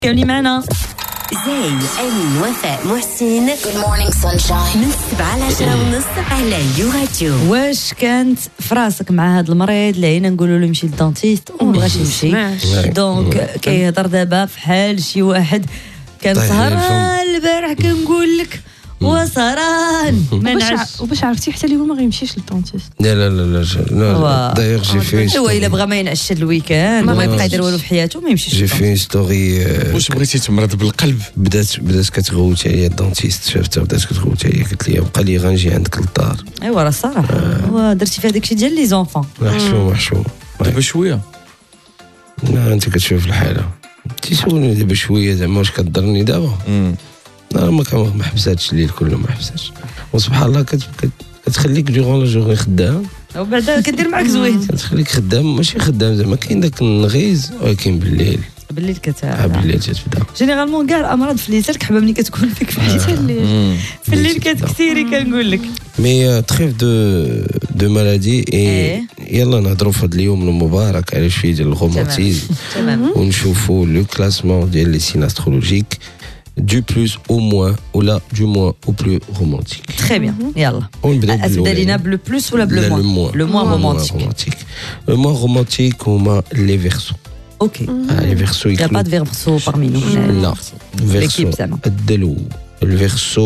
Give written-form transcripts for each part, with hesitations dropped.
اللي معنا زي أمين وفاء محسن. Good morning sunshine. من 7 ل 10:30 على يو. واش كانت فراسك مع هذا المريض اللي عينا نقولوا له يمشي للدانتيست وما بغاش يمشي دونك كيهضر دابا فحال شي واحد كان سهران البارح كنقول لك وسهران ما نعرفش وباش عرفتي حتى اللي هو ما غيمشيش للدونتيست. لا دايوغ جي في هو الا بغى ما ينعش الويكاند وما يبقى يدير والو في حياته ما يمشيش. جي في ستوري واش بغيتي تمرض بالقلب؟ بدات كتغوت عليا الدونتيست، شفتها بدات كتغوت عليا، قلت لي بقى لي غنجي عندك للدار. ايوا راه الصراحه هو درتي فيها داكشي ديال لي زونفون. محشوم دابا شويه. لا انت كتشوف الحاله تيسولني دابا شويه زعما واش كضرني دابا. لا ما حبساتش الليل كله ما حبساتش، وسبحان الله كتخليك ديغون لا جورني خدام وبعدا كدير معاك زوين، كتخليك خدام ماشي خدام زعما كاين داك النغيز ولكن بالليل كتعب بالليل تتبدا جينيرالمون كاع الامراض في الليل كحبه ملي كتكون فيك في حتى الليل في الليل كتكثيري كنقول لك مي تريف دو مالادي اي يلا نهضروا في هذا اليوم المبارك على شويه ديال الرومانتيزم ونشوفوا لو كلاسمون ديال لي سين استرولوجيك du plus au moins ou là du moins au plus romantique. Très bien. يلا. تبدا لينا بلو بلوس ولا بلو موان؟ لو موان رومانتيك. Le moins romantique هما les versos. OK. Les versos. Il n'y a pas de verso parmi nous. Non. Verso. الدلو. Le verso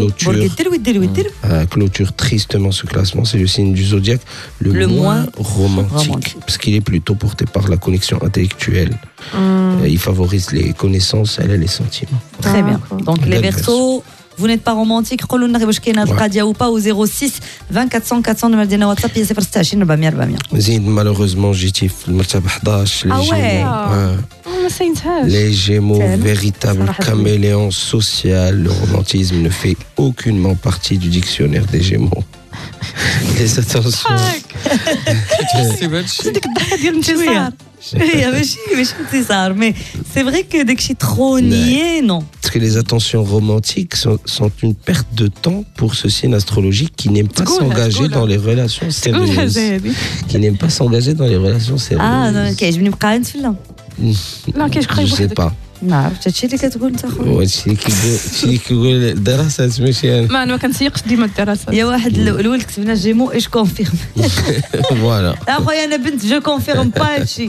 clôture tristement ce classement. C'est le signe du zodiaque le moins romantique. Parce qu'il est plutôt porté par la connexion intellectuelle. Il favorise les connaissances, elle a les sentiments. Très bien. Donc les versos, vous n'êtes pas romantique. قولوا لنا واش كاينه القضيه ou pas au 06 20 400 400 نمر ديالنا واتساب 026 400 400. زين malheureusement جيتي في المرتبه 11 les Gémeaux. Les Gémeaux, véritable caméléon social, le romantisme ne fait aucunement partie du dictionnaire des Gémeaux. Les attentions. C'est vrai que dès que je suis trop niais, non. Parce que les attentions romantiques sont une perte de temps pour ce signe astrologique qui n'aime pas s'engager dans les relations sérieuses. Qui n'aime pas s'engager dans les relations sérieuses. Ah, non, ok, je vais me faire une لا كيشكري je sais pas. نعرف هادشي اللي كتقول انت خويا. وهادشي اللي كيقول الدراسات ماشي انا. ما انا ما كنسيقش ديما الدراسات. يا واحد الولد كتبنا جيمو ايش كونفيرم. فوالا. اخويا انا بنت جو كونفيرم با هادشي.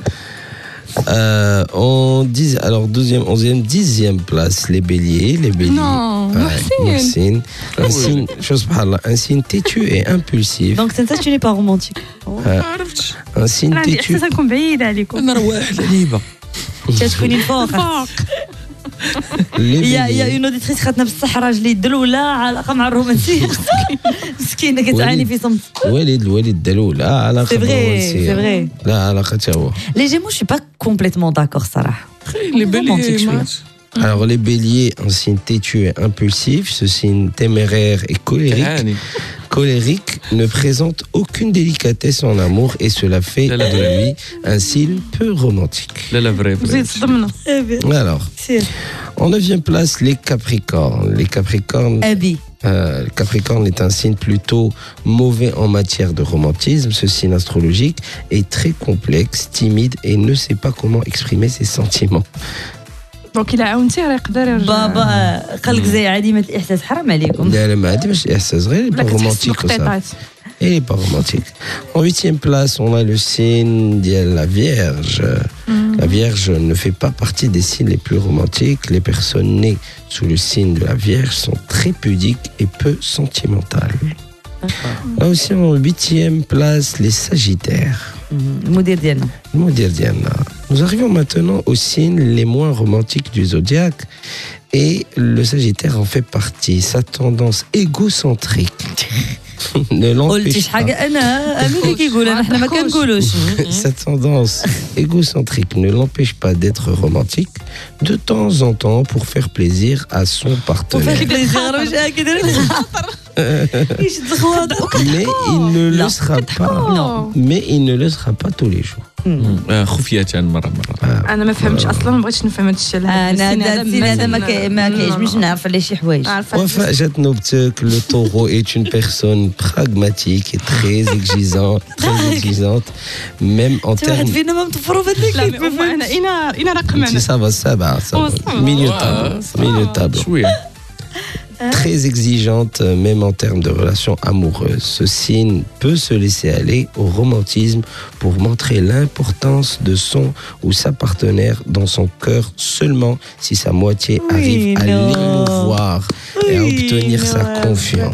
On dit alors 12e, 11e, 10e place les béliers. Non, Mohsin. Un signe, subhanallah, un signe têtu et impulsif. Donc ça tu n'es pas romantique. Un signe têtu. انا نكون بعيد عليكم. انا رواح لعيبه. تكوني فوق. يا اون اوديتريس خاتنا بصح راجلي الدلوله علاقه مع الرومانسيه مسكينه كتعاني في صمت. الوالد دلول لا علاقه بالرومانسيه. C'est vrai. لا علاقه حتى هو. Les Gémeaux je suis pas complètement d'accord صراحه. لي بلي Alors les béliers, un signe têtu et impulsif, ce signe téméraire et colérique ne présente aucune délicatesse en amour et cela fait de lui un signe peu romantique. Alors, en 9e place, les Capricornes. Les Capricornes. Le Capricorne est un signe plutôt mauvais en matière de romantisme. Ce signe astrologique est très complexe, timide et ne sait pas comment exprimer ses sentiments. دونك إلا عاونتيه راه يقدر يرجع. بابا خلق زي عديمة الإحساس حرام عليكم. لا ما عديمش الإحساس غير pas romantique ou ça. Il n'est pas romantique. En 8e place, on a le signe de la Vierge. La Vierge ne fait pas partie des signes les plus romantiques. Les personnes nées sous le signe de la Vierge sont très pudiques et peu sentimentales. Là aussi, en 8e place, les Sagittaires. المدير ديالنا. Nous arrivons maintenant aux signes les moins romantiques du zodiaque et le Sagittaire en fait partie. Sa tendance égocentrique ne l'empêche pas. Sa tendance égocentrique ne l'empêche pas d'être romantique de temps en temps pour faire plaisir à son partenaire. Mais il ne le sera pas tous les jours. خفية مرة انا ما فهمتش اصلا ما بغيتش نفهم هذا الشيء. انا هذا ما كيعجبنيش نعرف عليه شي حوايج. وفاء جات نوبتك. Le taureau est une personne signe pragmatique et très exigeante, même en termes. Ça va, milieu de table. Très exigeante, même en termes de relations amoureuses. Ce signe peut se laisser aller au romantisme pour montrer l'importance de son ou sa partenaire dans son cœur seulement si sa moitié arrive à l'émouvoir et à obtenir sa confiance.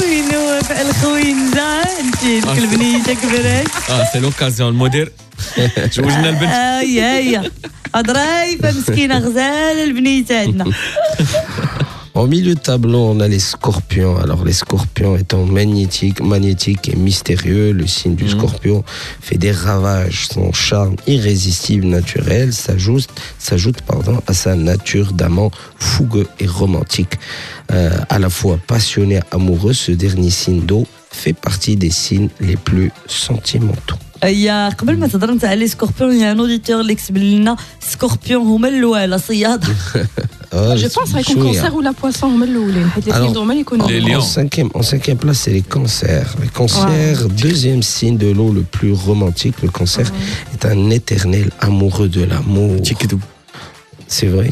c'est l'occasion المدير جوجنا البنت يا ضرايفه مسكينه غزاله البنيت عندنا. En milieu de tableau, on a les scorpions. Alors, les scorpions étant magnétiques et mystérieux, le signe du scorpion fait des ravages. Son charme irrésistible naturel s'ajoute à sa nature d'amant fougueux et romantique. À la fois passionné et amoureux, ce dernier signe d'eau fait partie des signes les plus sentimentaux. يا قبل ما تهضر انت على سكوربيون يا ان اوديتور اللي كتب لنا سكوربيون هما الاولى صياده. Je pense avec le cancer ou la poisson هما الاولين حيت الاثنين دوما اللي يكونوا. En cinquième place, c'est les cancers. Les cancers, deuxième signe de l'eau le plus romantique. Le cancer est un éternel amoureux de l'amour. C'est vrai.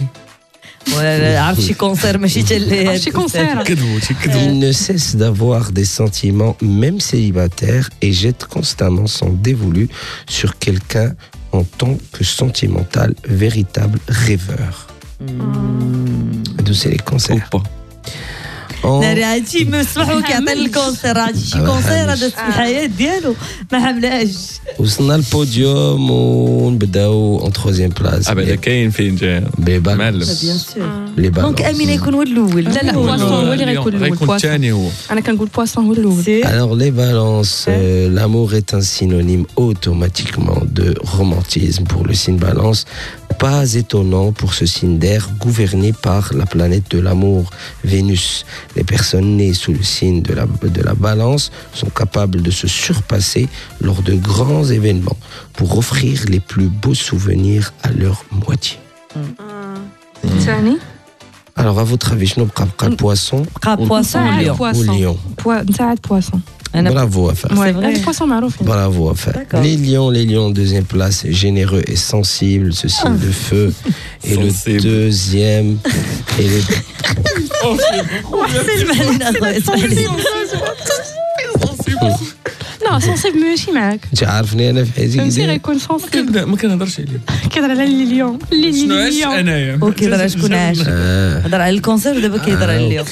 Il ne cesse d'avoir des sentiments, même célibataire, et jette constamment son dévolu sur quelqu'un en tant que sentimental, véritable rêveur. D'où c'est les cancers. هادشي مسموح كيعطي الكونسير هادشي شي كونسير هذا في الحياه ديالو ما حملاش. وصلنا للبوديوم ونبداو اون تروزيام بلاس. ابدا كاين فين جاي بيان سور لي بالونس. دونك امين يكون هو الاول. لا بواسون هو اللي غيكون الاول. الثاني هو. انا كنقول بواسون هو الاول. Alors les balances, l'amour est un synonyme automatiquement de romantisme pour le signe balance. Pas étonnant pour ce signe d'air gouverné par la planète de l'amour, Vénus. Les personnes nées sous le signe de la balance sont capables de se surpasser lors de grands événements pour offrir les plus beaux souvenirs à leur moitié. Alors, à votre avis, je ne parle pas de poisson. Poisson ou lion. Poisson. Bravo à faire. Bravo à faire. Les lions, deuxième place, généreux et sensible, ce signe de feu. Et le deuxième. Et le... لا سونسيبل ماشي معاك. انت عارفني انا في حياتي كنصير يكون سونسيبل. ما كنهضرش عليه. كيهضر على اليوم. شنو عشت انايا. وكيهضر على شكون عاش. هضر على الكونسير ودابا كيهضر على اليوم.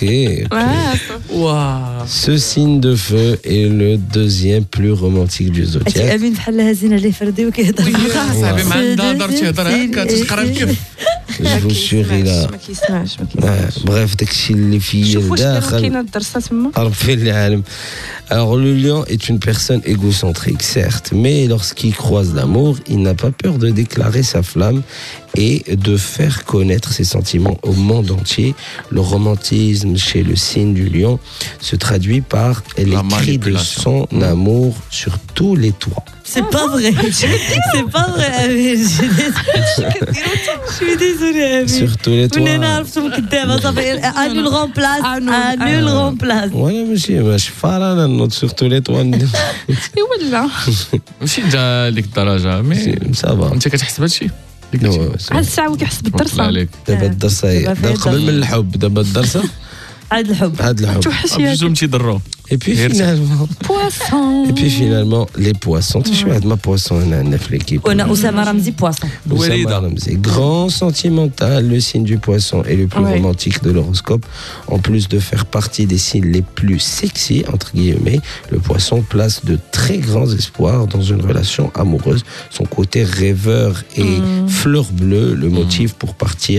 Ce signe de feu est le deuxième plus romantique du zodiaque. امين بحال هازين عليه فردي وكيهضر. صاحبي ما عندها هضر تيهضر هكا تقرا الكيف. Je vous jure il a. Bref, داكشي اللي فيه داخل. كاينه الدرسه تما. ربي العالم. Alors le lion est une personne égocentrique, certes, mais lorsqu'il croise l'amour, il n'a pas peur de déclarer sa flamme et de faire connaître ses sentiments au monde entier. Le romantisme chez le signe du lion se traduit par les cris de son amour sur tous les toits. C'est pas vrai. C'est pas vrai, Amir. Je suis désolée, Amir. Sur tous les toits. Annule remplace. Annule remplace. Ouais, monsieur, je suis farana note sur tous les toits. ولا ماشي لديك الدرجه مي صافا. انت كتحسب هادشي. هاد الساعه هو كيحسب الدرسه. دابا الدرسه هي قبل من الحب دابا الدرسه. هاد الحب. بجوج تيضروا. Et puis finalement, les poissons. Tu sais, ma poisson, on a l'équipe. On a Oussama Ramzi, poisson. Oussama Ramzi, grand sentimental, le signe du poisson est le plus romantique de l'horoscope. En plus de faire partie des signes les plus sexy, entre guillemets, le poisson place de très grands espoirs dans une relation amoureuse. Son côté rêveur et fleur bleue le motive pour partir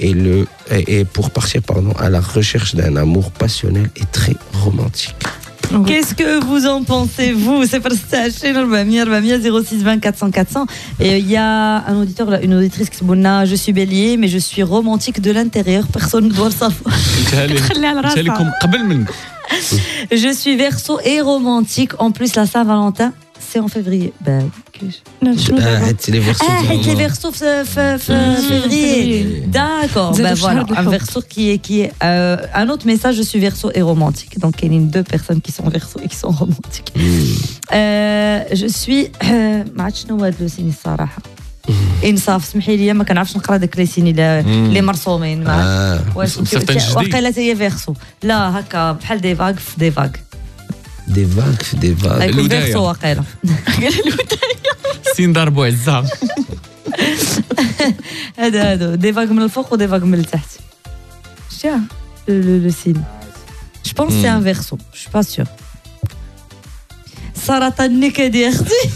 à la recherche d'un amour passionnel et très romantique. Qu'est-ce que vous en pensez, vous? C'est pour ça, 06 20 400 400. Et il y a un auditeur, une auditrice qui se dit je suis bélier, mais je suis romantique de l'intérieur. Personne ne doit le savoir. Je suis verseau et romantique. En plus, la Saint-Valentin, c'est en février. Ben, les versos. Les versos février. D'accord. Ben voilà, un verso qui est un autre message. Je suis verso et romantique. Donc il y a 2 personnes qui sont verso et qui sont romantiques. Je suis ما عرفتش شنو هاد لو سيني الصراحه. انصاف سمحي لي ما كنعرفش نقرا داك لي سيني اللي مرسومين واش واقيلا هي فيرسو لا هكا بحال دي فاغ في دي فاغ دي فاغ يكون فيرسو واقيلا سين ضربوا عزام هادو دي فاغ من الفوق ودي فاغ من التحت شتي لو سين جو بونس سي ان فيرسو جو با سور سرطان نكدي اختي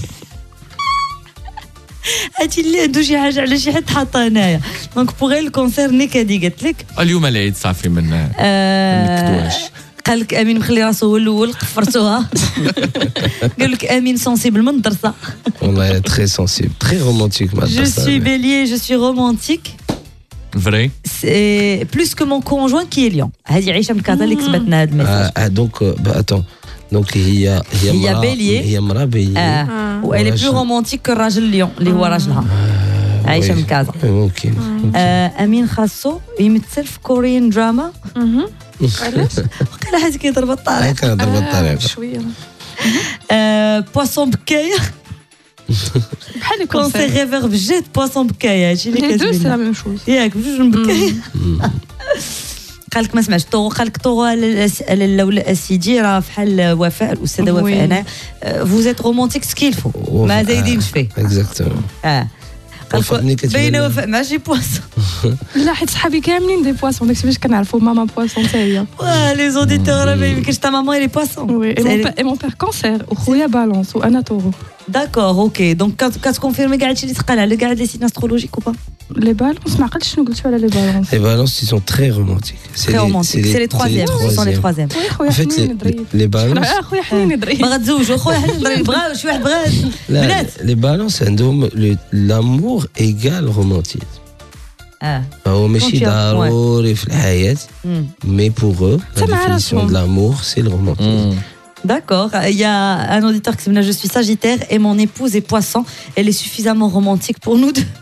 هاتي اللي عنده شي حاجه على شي حد حاطها هنايا دونك بوغي الكونسير نكدي قالت لك اليوم العيد صافي من نكدواش قال لك امين مخلي راسو هو الاول قفرتوها قال لك امين سونسيبل من الدرسه والله تري سونسيبل تري رومانتيك مع الدرسه. Je suis bélier, je suis romantique. Vrai. C'est plus que mon conjoint qui est lion. هذه عيشه مكاطه اللي كتبتنا هذا الميساج. دونك attends. Donc هي bélier. هي مرا bélier. و elle est plus romantique que الراجل اليوم اللي هو راجلها. عايشه مكازه. ممكن. امين خاصو يمثل في كوريان دراما. علاش؟ وقيلا حاجه كيضرب الطريق. كيضرب الطريق. شويه. بواسون بكايه. بحال كونسي ريفير بجد بواسون بكايه هادشي اللي كتبين. لي دو سي لا ميم شوز. ياك بجوج بكايه. قال لك ما سمعش طوغو قال لك طوغو الاولى سيدي راه بحال وفاء الاستاذه وفاء انا فوزيت رومانتيك سكيل فو ما زايدينش فيه اكزاكتومون قال لك باينه وفاء ماشي بواسون لا حيت صحابي كاملين دي بواسون داكشي باش كنعرفوا ماما بواسون حتى هي لي زوديتور راه ما يمكنش تا ماما لي بواسون وي اي مون بير كونسير وخويا بالونس وانا طوغو داكور اوكي دونك كتكونفيرمي كاع هادشي اللي تقال على كاع لي سين استرولوجيك ou pas Les balances, ما عقلتش شنو قلتوا على les balances. Les balances, ils sont très romantiques. C'est les troisièmes. Ce sont les troisièmes. En fait, les balances. خويا حنين ضريب. بغا تزوجوا خويا حنين ضريب بغا شي واحد بغا بنات. Les balances عندهم l'amour égale romantique. هو ماشي ضروري في الحياة. Mais pour eux, la définition de l'amour, c'est le romantisme. D'accord, il y a un auditeur qui se dit je suis Sagittaire et mon épouse est Poisson. Elle est suffisamment romantique pour nous deux.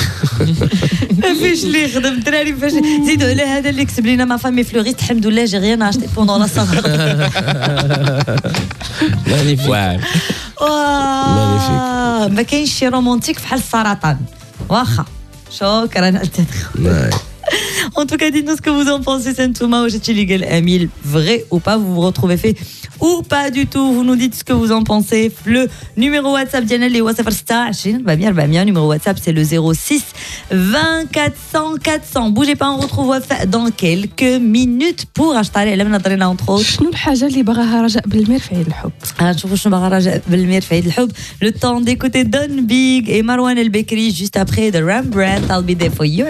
فاش اللي خدم الدراري فاش زيدوا على هذا اللي كتب لنا ما فامي فلوريست الحمد لله جي ريان اشتي بوندون لا سامر مانيفيك ما كاينش شي رومانتيك بحال السرطان واخا شكرا على التدخل. En tout cas, dites-nous ce que vous en pensez, Sentouma, ou Chiligal Emile, vrai ou pas, vous vous retrouvez fait ou pas du tout, vous nous dites ce que vous en pensez. Le numéro WhatsApp d'Yanel et WhatsApp Star, bien, numéro WhatsApp c'est le 06 20 400 400. Bougez pas, on retrouve Wafa dans quelques minutes pour acheter la مناظرين entre autres. شنو الحاجة اللي بغاها رجاء بالمير في عيد الحب؟ نشوفوا شنو بغا رجاء بالمير في عيد الحب. Le temps d'écouter Don Big et Marwan El Bekri juste après de Rembrandt. I'll be there for you.